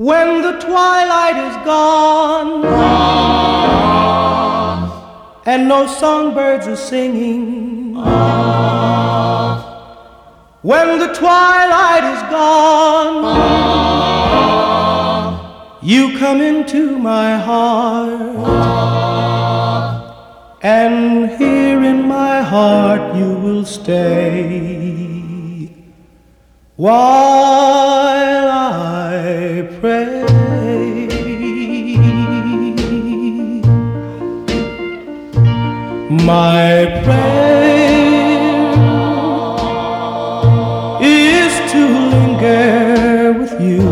When the twilight is gone and no songbirds are singing, when the twilight is gone, you come into my heart, and here in my heart you will stay while I pray. My prayer is to linger with you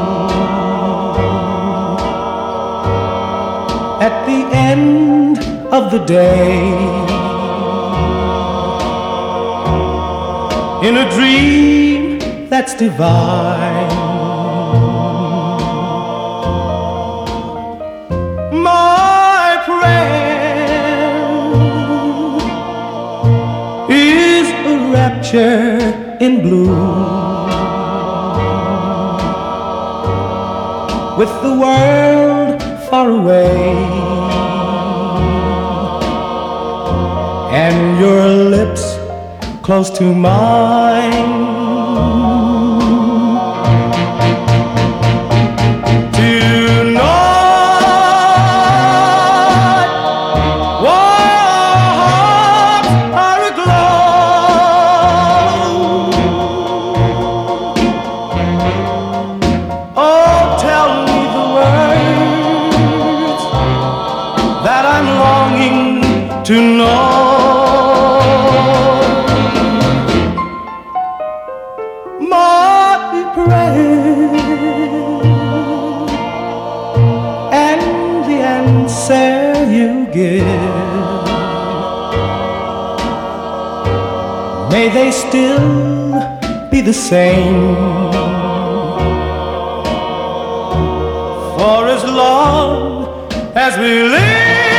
at the end of the day, in a dream that's divine. My prayer is a rapture in blue, with the world far away and your lips close to mine. Tonight, walls are aglow. Oh, tell me the words that I'm longing to know. My prayer and the answer you give, may they still be the same. For as long as we live,